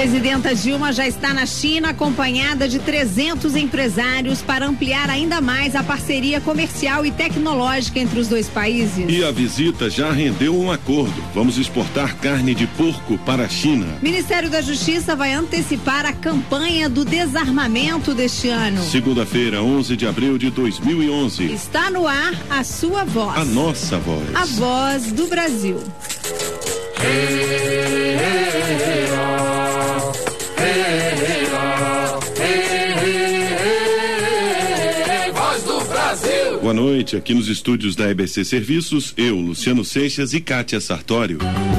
Presidenta Dilma já está na China, acompanhada de 300 empresários para ampliar ainda mais a parceria comercial e tecnológica entre os dois países. E a visita já rendeu um acordo. Vamos exportar carne de porco para a China. Ministério da Justiça vai antecipar a campanha do desarmamento deste ano. Segunda-feira, 11 de abril de 2011. Está no ar a sua voz. A nossa voz. A voz do Brasil. Voz do Brasil. Boa noite, aqui nos estúdios da EBC Serviços, eu, Luciano Seixas e Kátia Sartório.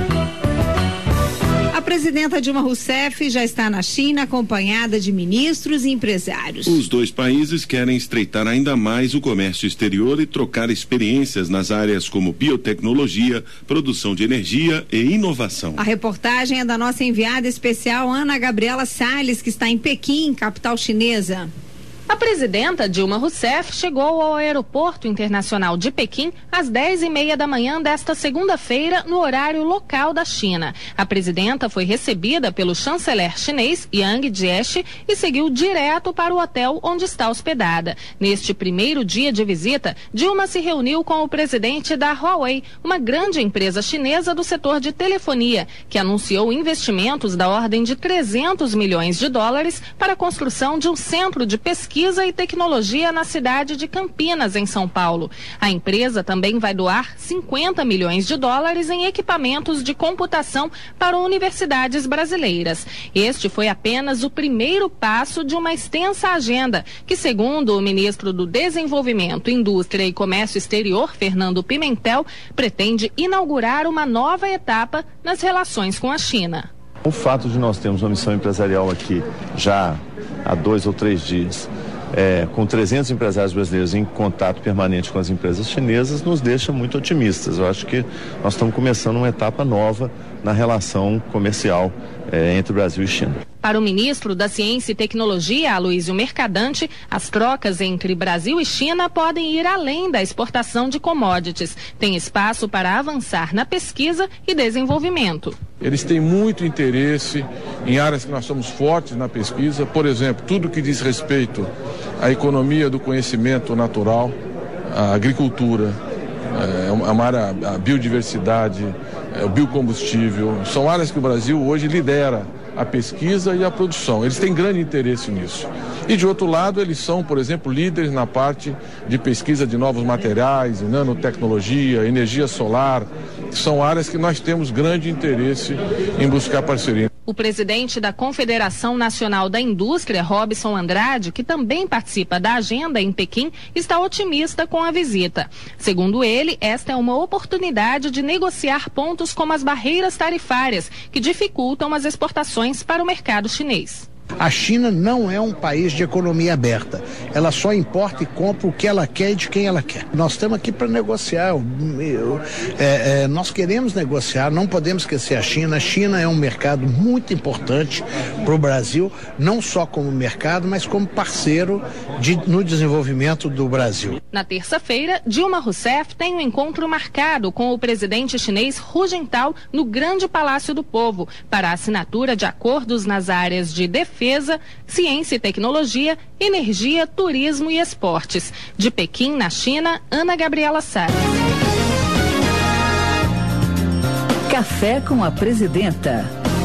A presidenta Dilma Rousseff já está na China, acompanhada de ministros e empresários. Os dois países querem estreitar ainda mais o comércio exterior e trocar experiências nas áreas como biotecnologia, produção de energia e inovação. A reportagem é da nossa enviada especial Ana Gabriela Salles, que está em Pequim, capital chinesa. A presidenta Dilma Rousseff chegou ao aeroporto internacional de Pequim às 10:30 da manhã desta segunda-feira, no horário local da China. A presidenta foi recebida pelo chanceler chinês Yang Jiechi e seguiu direto para o hotel onde está hospedada. Neste primeiro dia de visita, Dilma se reuniu com o presidente da Huawei, uma grande empresa chinesa do setor de telefonia, que anunciou investimentos da ordem de $300 milhões para a construção de um centro de pesquisa e tecnologia na cidade de Campinas, em São Paulo. A empresa também vai doar $50 milhões em equipamentos de computação para universidades brasileiras. Este foi apenas o primeiro passo de uma extensa agenda que, segundo o ministro do Desenvolvimento, Indústria e Comércio Exterior, Fernando Pimentel, pretende inaugurar uma nova etapa nas relações com a China. O fato de nós termos uma missão empresarial aqui já há 2 ou 3 dias, com 300 empresários brasileiros em contato permanente com as empresas chinesas, nos deixa muito otimistas. Eu acho que nós estamos começando uma etapa nova na relação comercial entre Brasil e China. Para o ministro da Ciência e Tecnologia, Aloysio Mercadante, as trocas entre Brasil e China podem ir além da exportação de commodities. Tem espaço para avançar na pesquisa e desenvolvimento. Eles têm muito interesse em áreas que nós somos fortes na pesquisa, por exemplo, tudo que diz respeito à economia do conhecimento natural, à agricultura, uma área, a biodiversidade, o biocombustível, são áreas que o Brasil hoje lidera a pesquisa e a produção. Eles têm grande interesse nisso. E de outro lado, eles são, por exemplo, líderes na parte de pesquisa de novos materiais, nanotecnologia, energia solar. São áreas que nós temos grande interesse em buscar parceria. O presidente da Confederação Nacional da Indústria, Robson Andrade, que também participa da agenda em Pequim, está otimista com a visita. Segundo ele, esta é uma oportunidade de negociar pontos como as barreiras tarifárias, que dificultam as exportações para o mercado chinês. A China não é um país de economia aberta. Ela só importa e compra o que ela quer e de quem ela quer. Nós estamos aqui para negociar. Nós queremos negociar, não podemos esquecer a China. A China é um mercado muito importante para o Brasil, não só como mercado, mas como parceiro no desenvolvimento do Brasil. Na terça-feira, Dilma Rousseff tem um encontro marcado com o presidente chinês Hu Jintao no Grande Palácio do Povo para a assinatura de acordos nas áreas de defesa, ciência e tecnologia, energia, turismo e esportes. De Pequim, na China, Ana Gabriela Salles. Café com a Presidenta.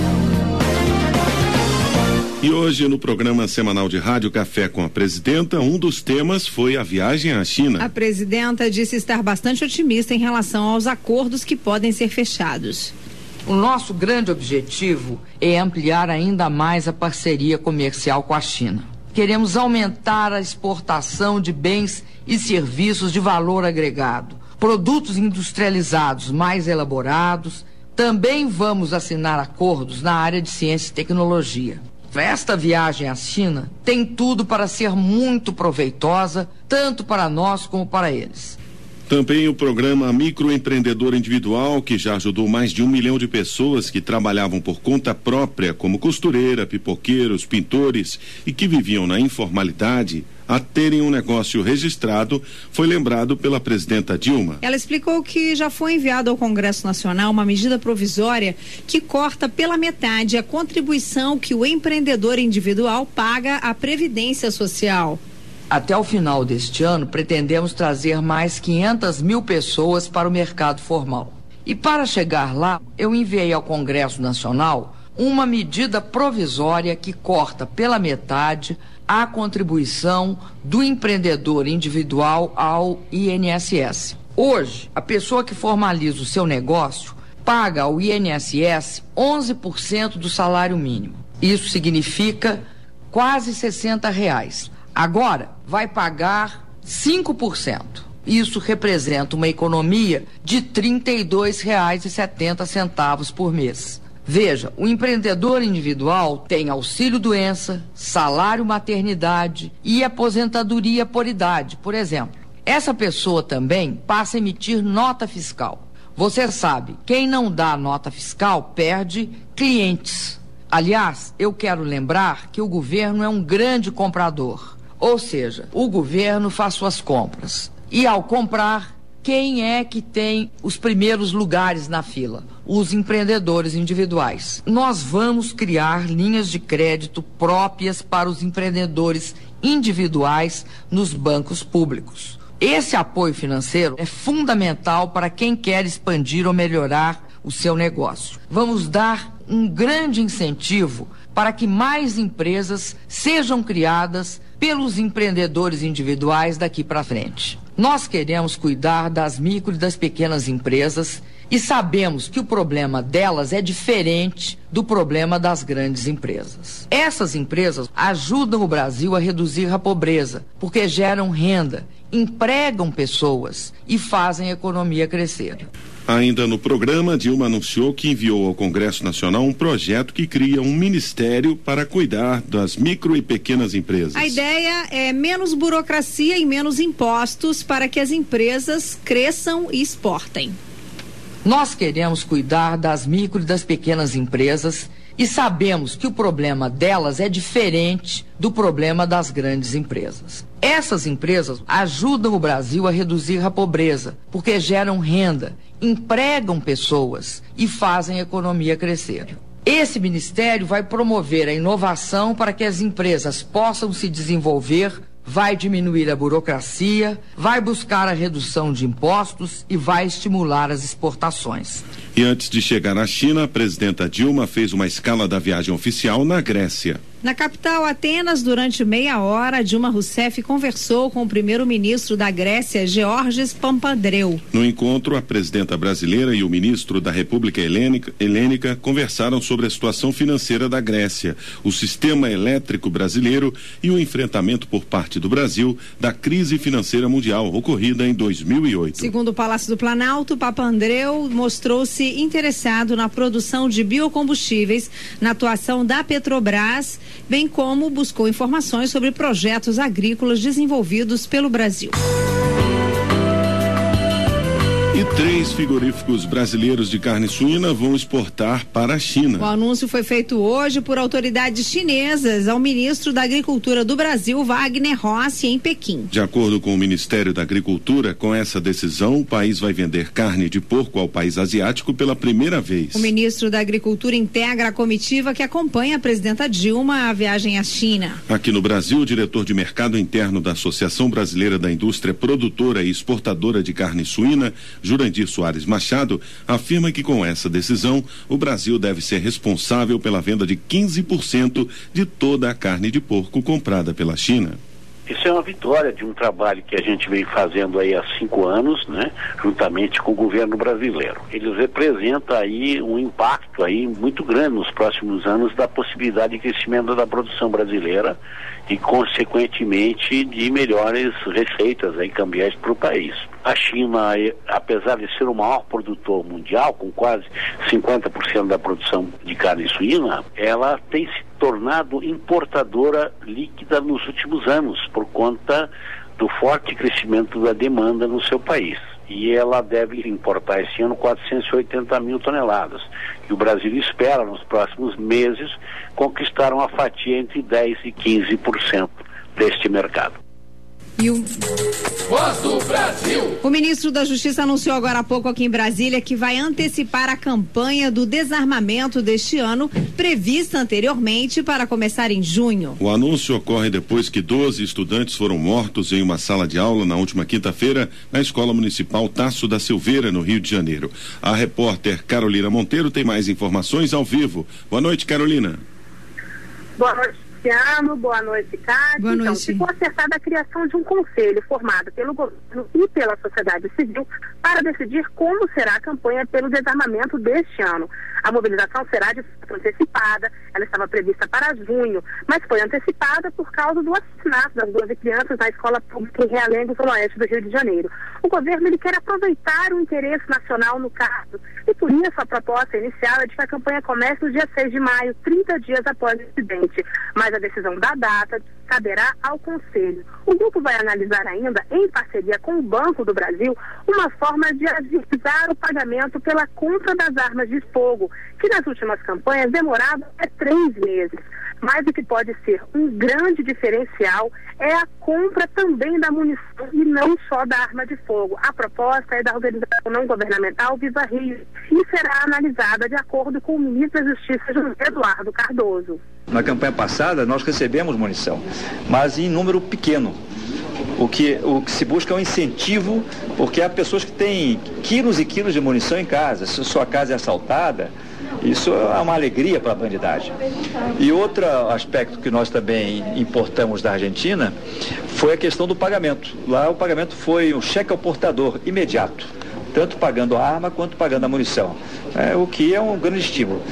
E hoje, no programa semanal de rádio Café com a Presidenta, um dos temas foi a viagem à China. A presidenta disse estar bastante otimista em relação aos acordos que podem ser fechados. O nosso grande objetivo é ampliar ainda mais a parceria comercial com a China. Queremos aumentar a exportação de bens e serviços de valor agregado, produtos industrializados mais elaborados. Também vamos assinar acordos na área de ciência e tecnologia. Esta viagem à China tem tudo para ser muito proveitosa, tanto para nós como para eles. Também o programa Microempreendedor Individual, que já ajudou mais de 1 milhão de pessoas que trabalhavam por conta própria, como costureira, pipoqueiros, pintores e que viviam na informalidade, a terem um negócio registrado, foi lembrado pela presidenta Dilma. Ela explicou que já foi enviado ao Congresso Nacional uma medida provisória que corta pela metade a contribuição que o empreendedor individual paga à Previdência Social. Até o final deste ano, pretendemos trazer mais 500 mil pessoas para o mercado formal. E para chegar lá, eu enviei ao Congresso Nacional uma medida provisória que corta pela metade a contribuição do empreendedor individual ao INSS. Hoje, a pessoa que formaliza o seu negócio paga ao INSS 11% do salário mínimo. Isso significa quase R$60. Agora, vai pagar 5%. Isso representa uma economia de R$ 32,70 por mês. Veja, o empreendedor individual tem auxílio-doença, salário maternidade e aposentadoria por idade, por exemplo. Essa pessoa também passa a emitir nota fiscal. Você sabe, quem não dá nota fiscal perde clientes. Aliás, eu quero lembrar que o governo é um grande comprador. Ou seja, o governo faz suas compras. E ao comprar, quem é que tem os primeiros lugares na fila? Os empreendedores individuais. Nós vamos criar linhas de crédito próprias para os empreendedores individuais nos bancos públicos. Esse apoio financeiro é fundamental para quem quer expandir ou melhorar o seu negócio. Vamos dar um grande incentivo para que mais empresas sejam criadas pelos empreendedores individuais daqui para frente. Nós queremos cuidar das micro e das pequenas empresas e sabemos que o problema delas é diferente do problema das grandes empresas. Essas empresas ajudam o Brasil a reduzir a pobreza, porque geram renda, empregam pessoas e fazem a economia crescer. Ainda no programa, Dilma anunciou que enviou ao Congresso Nacional um projeto que cria um ministério para cuidar das micro e pequenas empresas. A ideia é menos burocracia e menos impostos para que as empresas cresçam e exportem. Nós queremos cuidar das micro e das pequenas empresas e sabemos que o problema delas é diferente do problema das grandes empresas. Essas empresas ajudam o Brasil a reduzir a pobreza, porque geram renda, empregam pessoas e fazem a economia crescer. Esse ministério vai promover a inovação para que as empresas possam se desenvolver, vai diminuir a burocracia, vai buscar a redução de impostos e vai estimular as exportações. E antes de chegar à China, a presidenta Dilma fez uma escala da viagem oficial na Grécia. Na capital Atenas, durante meia hora, Dilma Rousseff conversou com o primeiro-ministro da Grécia, Georges Papandreou. No encontro, a presidenta brasileira e o ministro da República Helênica conversaram sobre a situação financeira da Grécia, o sistema elétrico brasileiro e o enfrentamento por parte do Brasil da crise financeira mundial ocorrida em 2008. Segundo o Palácio do Planalto, Papandreou mostrou-se interessado na produção de biocombustíveis, na atuação da Petrobras, bem como buscou informações sobre projetos agrícolas desenvolvidos pelo Brasil. E 3 frigoríficos brasileiros de carne suína vão exportar para a China. O anúncio foi feito hoje por autoridades chinesas ao ministro da Agricultura do Brasil, Wagner Rossi, em Pequim. De acordo com o Ministério da Agricultura, com essa decisão, o país vai vender carne de porco ao país asiático pela primeira vez. O ministro da Agricultura integra a comitiva que acompanha a presidenta Dilma à viagem à China. Aqui no Brasil, o diretor de mercado interno da Associação Brasileira da Indústria Produtora e Exportadora de Carne Suína, Jurandir Soares Machado, afirma que com essa decisão o Brasil deve ser responsável pela venda de 15% de toda a carne de porco comprada pela China. Isso é uma vitória de um trabalho que a gente vem fazendo aí há 5 anos, né, juntamente com o governo brasileiro. Eles representam aí um impacto aí muito grande nos próximos anos da possibilidade de crescimento da produção brasileira e, consequentemente, de melhores receitas aí cambiais para o país. A China, apesar de ser o maior produtor mundial, com quase 50% da produção de carne suína, ela tem se tornado importadora líquida nos últimos anos, por conta do forte crescimento da demanda no seu país. E ela deve importar esse ano 480 mil toneladas. E o Brasil espera, nos próximos meses, conquistar uma fatia entre 10% e 15% deste mercado. Voz do Brasil. O ministro da Justiça anunciou agora há pouco aqui em Brasília que vai antecipar a campanha do desarmamento deste ano, prevista anteriormente para começar em junho. O anúncio ocorre depois que 12 estudantes foram mortos em uma sala de aula na última quinta-feira na Escola Municipal Tasso da Silveira, no Rio de Janeiro. A repórter Carolina Monteiro tem mais informações ao vivo. Boa noite, Carolina. Boa noite, Luciano. Boa noite, Cátia. Boa noite. Então, ficou acertada a criação de um conselho formado pelo governo e pela sociedade civil para decidir como será a campanha pelo desarmamento deste ano. A mobilização será de fato antecipada, ela estava prevista para junho, mas foi antecipada por causa do assassinato das 12 crianças na escola pública em Realengo, no oeste do Rio de Janeiro. O governo ele quer aproveitar o interesse nacional no caso e por isso a proposta inicial é de que a campanha comece no dia 6 de maio, 30 dias após o incidente, mas a decisão da data caberá ao Conselho. O grupo vai analisar ainda, em parceria com o Banco do Brasil, uma forma de agilizar o pagamento pela compra das armas de fogo, que nas últimas campanhas demorava até 3 meses. Mas o que pode ser um grande diferencial é a compra também da munição e não só da arma de fogo. A proposta é da organização não governamental Viva Rio e será analisada de acordo com o ministro da Justiça, José Eduardo Cardoso. Na campanha passada nós recebemos munição, mas em número pequeno. O que se busca é um incentivo, porque há pessoas que têm quilos e quilos de munição em casa. Se sua casa é assaltada, isso é uma alegria para a bandidagem. E outro aspecto que nós também importamos da Argentina foi a questão do pagamento. Lá o pagamento foi um cheque ao portador imediato, tanto pagando a arma quanto pagando a munição, o que é um grande estímulo.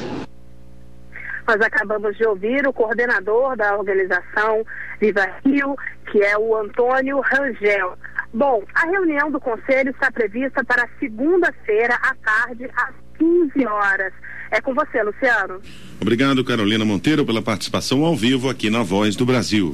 Nós acabamos de ouvir o coordenador da organização Viva Rio, que é o Antônio Rangel. Bom, a reunião do Conselho está prevista para segunda-feira à tarde, às 15 horas. É com você, Luciano. Obrigado, Carolina Monteiro, pela participação ao vivo aqui na Voz do Brasil.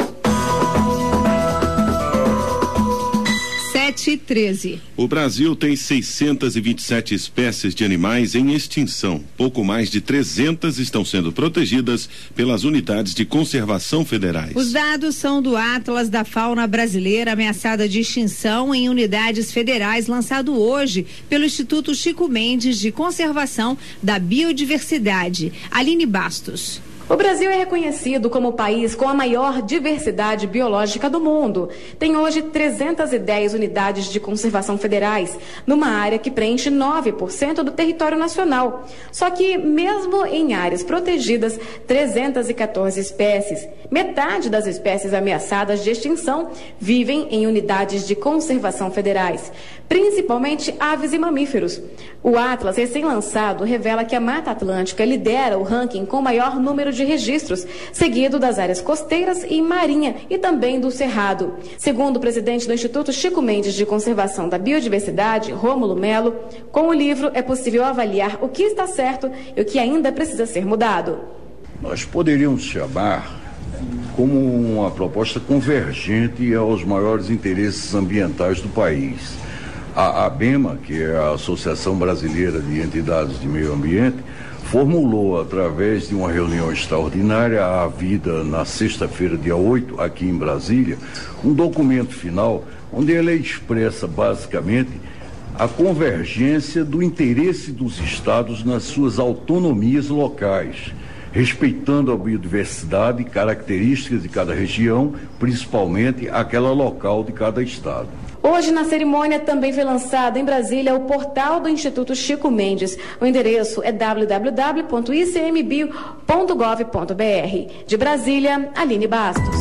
7h13. O Brasil tem 627 espécies de animais em extinção. Pouco mais de 300 estão sendo protegidas pelas unidades de conservação federais. Os dados são do Atlas da Fauna Brasileira ameaçada de extinção em unidades federais, lançado hoje pelo Instituto Chico Mendes de Conservação da Biodiversidade. Aline Bastos. O Brasil é reconhecido como o país com a maior diversidade biológica do mundo. Tem hoje 310 unidades de conservação federais, numa área que preenche 9% do território nacional. Só que, mesmo em áreas protegidas, 314 espécies, metade das espécies ameaçadas de extinção, vivem em unidades de conservação federais, principalmente aves e mamíferos. O Atlas recém-lançado revela que a Mata Atlântica lidera o ranking com maior número de registros, seguido das áreas costeiras e marinha e também do Cerrado. Segundo o presidente do Instituto Chico Mendes de Conservação da Biodiversidade, Rômulo Melo, com o livro é possível avaliar o que está certo e o que ainda precisa ser mudado. Nós poderíamos chamar como uma proposta convergente aos maiores interesses ambientais do país. A ABEMA, que é a Associação Brasileira de Entidades de Meio Ambiente, formulou, através de uma reunião extraordinária, havida na sexta-feira, dia 8, aqui em Brasília, um documento final, onde ela expressa, basicamente, a convergência do interesse dos estados nas suas autonomias locais, respeitando a biodiversidade e características de cada região, principalmente aquela local de cada estado. Hoje, na cerimônia, também foi lançado em Brasília o portal do Instituto Chico Mendes. O endereço é www.icmbio.gov.br. De Brasília, Aline Bastos.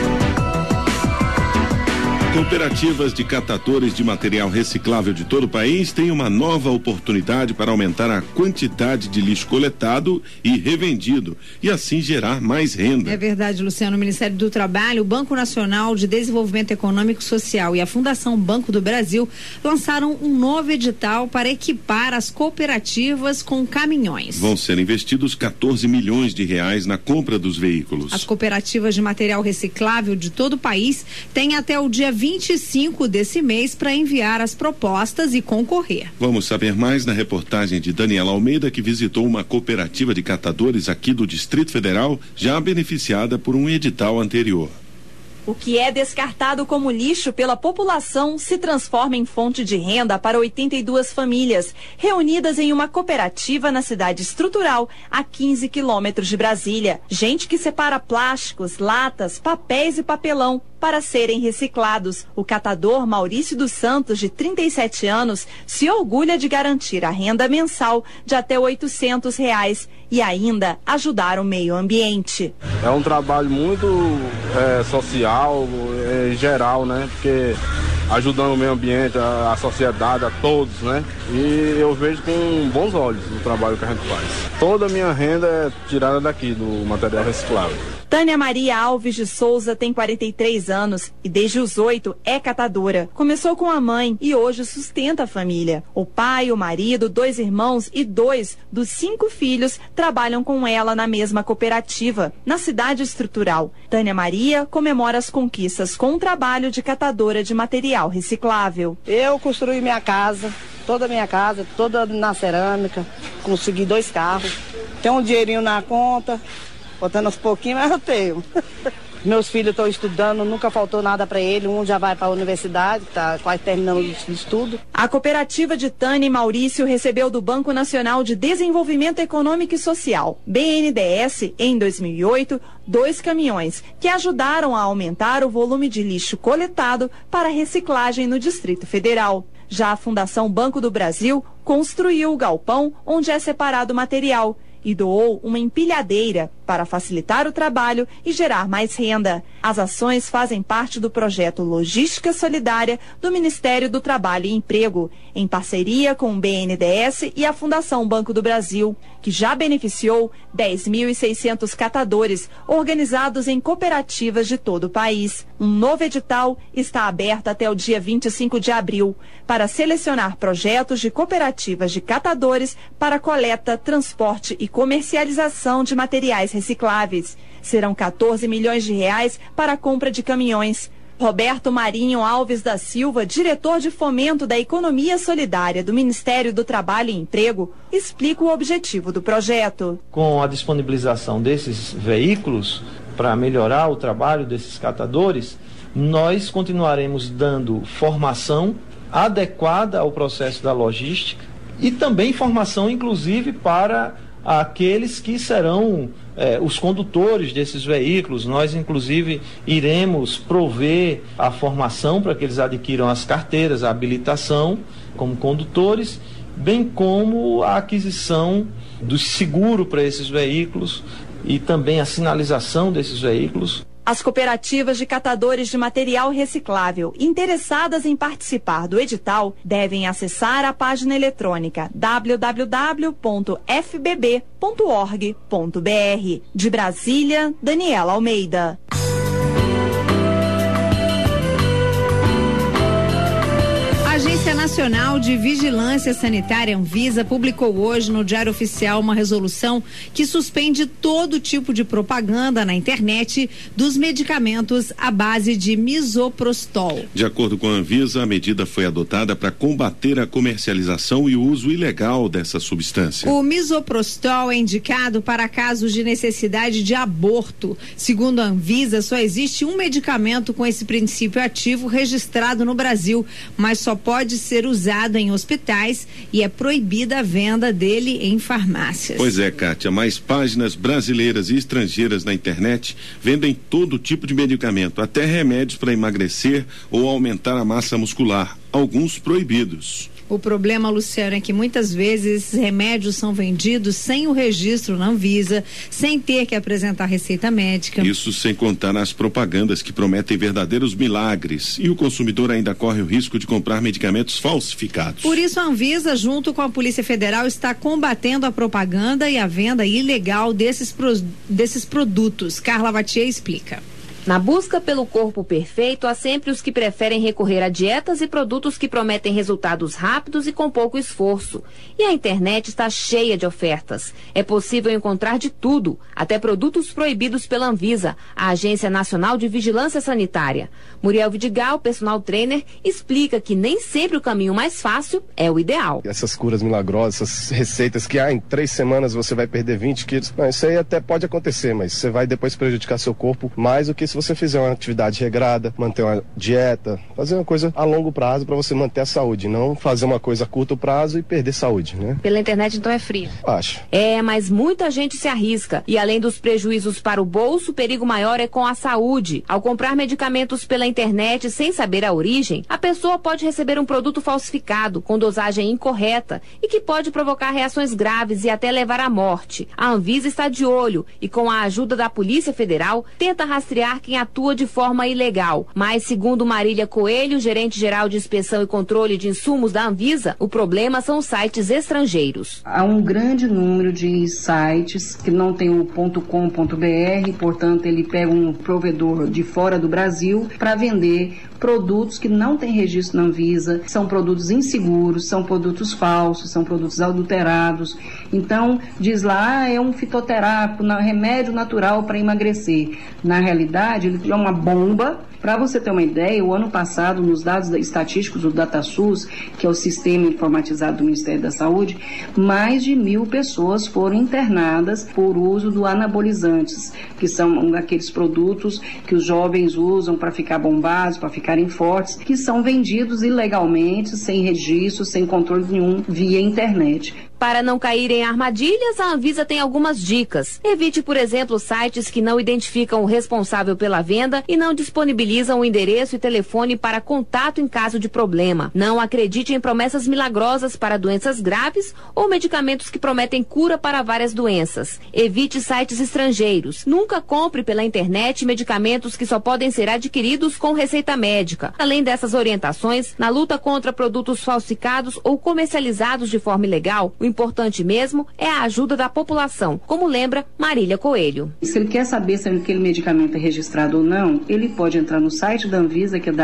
Cooperativas de catadores de material reciclável de todo o país têm uma nova oportunidade para aumentar a quantidade de lixo coletado e revendido e assim gerar mais renda. É verdade, Luciano. O Ministério do Trabalho, o Banco Nacional de Desenvolvimento Econômico e Social e a Fundação Banco do Brasil lançaram um novo edital para equipar as cooperativas com caminhões. Vão ser investidos 14 milhões de reais na compra dos veículos. As cooperativas de material reciclável de todo o país têm até o dia 25 desse mês para enviar as propostas e concorrer. Vamos saber mais na reportagem de Daniela Almeida, que visitou uma cooperativa de catadores aqui do Distrito Federal, já beneficiada por um edital anterior. O que é descartado como lixo pela população se transforma em fonte de renda para 82 famílias, reunidas em uma cooperativa na cidade estrutural, a 15 quilômetros de Brasília. Gente que separa plásticos, latas, papéis e papelão para serem reciclados. O catador Maurício dos Santos, de 37 anos, se orgulha de garantir a renda mensal de até R$800 e ainda ajudar o meio ambiente. É um trabalho muito social, geral, né? Porque ajudando o meio ambiente, a sociedade, a todos, né? E eu vejo com bons olhos o trabalho que a gente faz. Toda a minha renda é tirada daqui, do material reciclável. Tânia Maria Alves de Souza tem 43 anos e desde os 8 é catadora. Começou com a mãe e hoje sustenta a família. O pai, o marido, 2 irmãos e 2 dos 5 filhos trabalham com ela na mesma cooperativa, na cidade estrutural. Tânia Maria comemora as conquistas com um trabalho de catadora de material reciclável. Eu construí minha casa, toda na cerâmica, consegui 2 carros, tenho um dinheirinho na conta, botando aos pouquinhos, mas eu tenho. Meus filhos estão estudando, nunca faltou nada para eles. Um já vai para a universidade, está quase terminando o estudo. A cooperativa de Tânia e Maurício recebeu do Banco Nacional de Desenvolvimento Econômico e Social, BNDES, em 2008, 2 caminhões, que ajudaram a aumentar o volume de lixo coletado para reciclagem no Distrito Federal. Já a Fundação Banco do Brasil construiu o galpão onde é separado o material e doou uma empilhadeira para facilitar o trabalho e gerar mais renda. As ações fazem parte do projeto Logística Solidária do Ministério do Trabalho e Emprego, em parceria com o BNDES e a Fundação Banco do Brasil, que já beneficiou 10.600 catadores organizados em cooperativas de todo o país. Um novo edital está aberto até o dia 25 de abril para selecionar projetos de cooperativas de catadores para coleta, transporte e comercialização de materiais recicláveis. Serão 14 milhões de reais para a compra de caminhões. Roberto Marinho Alves da Silva, diretor de Fomento da Economia Solidária do Ministério do Trabalho e Emprego, explica o objetivo do projeto. Com a disponibilização desses veículos para melhorar o trabalho desses catadores, nós continuaremos dando formação adequada ao processo da logística e também formação, inclusive, para aqueles que serão os condutores desses veículos. Nós, inclusive, iremos prover a formação para que eles adquiram as carteiras, a habilitação como condutores, bem como a aquisição do seguro para esses veículos e também a sinalização desses veículos. As cooperativas de catadores de material reciclável interessadas em participar do edital devem acessar a página eletrônica www.fbb.org.br. De Brasília, Daniela Almeida. A Agência Nacional de Vigilância Sanitária, Anvisa, publicou hoje no Diário Oficial uma resolução que suspende todo tipo de propaganda na internet dos medicamentos à base de misoprostol. De acordo com a Anvisa, a medida foi adotada para combater a comercialização e o uso ilegal dessa substância. O misoprostol é indicado para casos de necessidade de aborto. Segundo a Anvisa, só existe um medicamento com esse princípio ativo registrado no Brasil, mas só pode ser usado em hospitais e é proibida a venda dele em farmácias. Pois é, Kátia, mas páginas brasileiras e estrangeiras na internet vendem todo tipo de medicamento, até remédios para emagrecer ou aumentar a massa muscular, alguns proibidos. O problema, Luciano, é que muitas vezes esses remédios são vendidos sem o registro na Anvisa, sem ter que apresentar receita médica. Isso sem contar nas propagandas que prometem verdadeiros milagres, e o consumidor ainda corre o risco de comprar medicamentos falsificados. Por isso a Anvisa, junto com a Polícia Federal, está combatendo a propaganda e a venda ilegal desses produtos. Carla Vatier explica. Na busca pelo corpo perfeito, há sempre os que preferem recorrer a dietas e produtos que prometem resultados rápidos e com pouco esforço. E a internet está cheia de ofertas. É possível encontrar de tudo, até produtos proibidos pela Anvisa, a Agência Nacional de Vigilância Sanitária. Muriel Vidigal, personal trainer, explica que nem sempre o caminho mais fácil é o ideal. Essas curas milagrosas, essas receitas que em 3 semanas você vai perder 20 quilos, isso aí até pode acontecer, mas você vai depois prejudicar seu corpo mais do que se você fizer uma atividade regrada, manter uma dieta, fazer uma coisa a longo prazo para você manter a saúde, não fazer uma coisa a curto prazo e perder saúde, né? Pela internet então é frio. Acho. Mas muita gente se arrisca e além dos prejuízos para o bolso, o perigo maior é com a saúde. Ao comprar medicamentos pela internet sem saber a origem, a pessoa pode receber um produto falsificado, com dosagem incorreta e que pode provocar reações graves e até levar à morte. A Anvisa está de olho e com a ajuda da Polícia Federal tenta rastrear quem atua de forma ilegal. Mas segundo Marília Coelho, gerente-geral de inspeção e controle de insumos da Anvisa, o problema são os sites estrangeiros. Há um grande número de sites que não tem o .com.br, portanto ele pega um provedor de fora do Brasil para vender produtos que não têm registro na Anvisa, são produtos inseguros, são produtos falsos, são produtos adulterados. Então, diz lá, é um fitoterápico, remédio natural para emagrecer. Na realidade, ele é uma bomba. Para você ter uma ideia, o ano passado, nos dados estatísticos do DataSUS, que é o sistema informatizado do Ministério da Saúde, mais de 1.000 pessoas foram internadas por uso do anabolizantes, que são aqueles produtos que os jovens usam para ficar bombados, para ficarem fortes, que são vendidos ilegalmente, sem registro, sem controle nenhum, via internet. Para não cair em armadilhas, a Anvisa tem algumas dicas. Evite, por exemplo, sites que não identificam o responsável pela venda e não disponibilizam o endereço e telefone para contato em caso de problema. Não acredite em promessas milagrosas para doenças graves ou medicamentos que prometem cura para várias doenças. Evite sites estrangeiros. Nunca compre pela internet medicamentos que só podem ser adquiridos com receita médica. Além dessas orientações, na luta contra produtos falsificados ou comercializados de forma ilegal, o importante mesmo é a ajuda da população, como lembra Marília Coelho. Se ele quer saber se aquele medicamento é registrado ou não, ele pode entrar no site da Anvisa, que é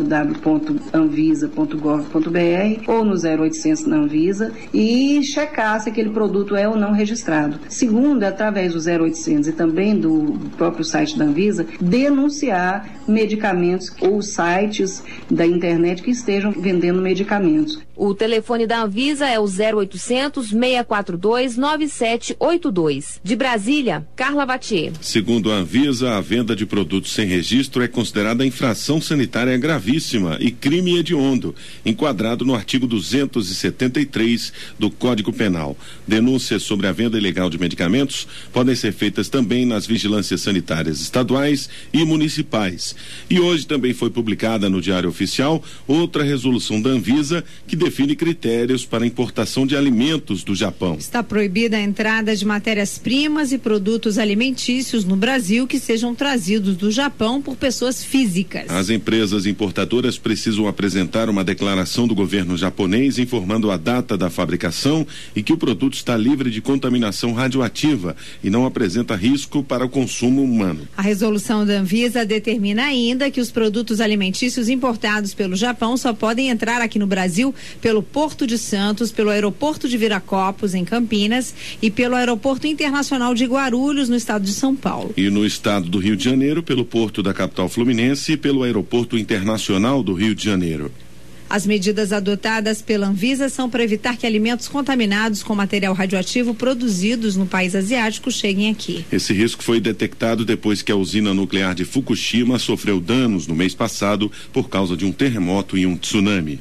www.anvisa.gov.br, ou no 0800 na Anvisa, e checar se aquele produto é ou não registrado. Segundo, através do 0800 e também do próprio site da Anvisa, denunciar medicamentos ou sites da internet que estejam vendendo medicamentos. O telefone da Anvisa é o 0800 642 9782. De Brasília, Carla Vatier. Segundo a Anvisa, a venda de produtos sem registro é considerada infração sanitária gravíssima e crime hediondo, enquadrado no artigo 273 do Código Penal. Denúncias sobre a venda ilegal de medicamentos podem ser feitas também nas vigilâncias sanitárias estaduais e municipais. E hoje também foi publicada no Diário Oficial outra resolução da Anvisa que define critérios para a importação de alimentos do Japão. Está proibida a entrada de matérias-primas e produtos alimentícios no Brasil que sejam trazidos do Japão por pessoas físicas. As empresas importadoras precisam apresentar uma declaração do governo japonês informando a data da fabricação e que o produto está livre de contaminação radioativa e não apresenta risco para o consumo humano. A resolução da Anvisa determina ainda que os produtos alimentícios importados pelo Japão só podem entrar aqui no Brasil pelo Porto de Santos, pelo aeroporto de Viracopos, em Campinas, e pelo Aeroporto Internacional de Guarulhos, no estado de São Paulo. E no estado do Rio de Janeiro, pelo porto da capital fluminense e pelo Aeroporto Internacional do Rio de Janeiro. As medidas adotadas pela Anvisa são para evitar que alimentos contaminados com material radioativo produzidos no país asiático cheguem aqui. Esse risco foi detectado depois que a usina nuclear de Fukushima sofreu danos no mês passado por causa de um terremoto e um tsunami.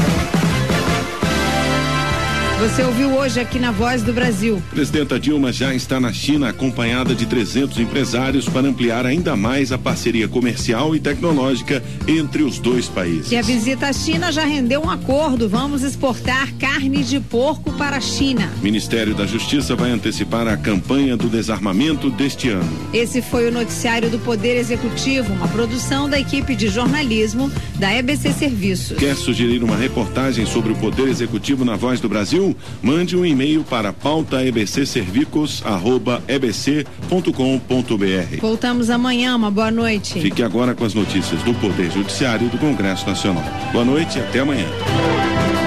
Você ouviu hoje aqui na Voz do Brasil. Presidenta Dilma já está na China acompanhada de 300 empresários para ampliar ainda mais a parceria comercial e tecnológica entre os dois países. E a visita à China já rendeu um acordo. Vamos exportar carne de porco para a China. O Ministério da Justiça vai antecipar a campanha do desarmamento deste ano. Esse foi o noticiário do Poder Executivo, uma produção da equipe de jornalismo da EBC Serviços. Quer sugerir uma reportagem sobre o Poder Executivo na Voz do Brasil? Mande um e-mail para pautaebcservicos@ebc.com.br. Voltamos amanhã, uma boa noite. Fique agora com as notícias do Poder Judiciário do Congresso Nacional. Boa noite e até amanhã.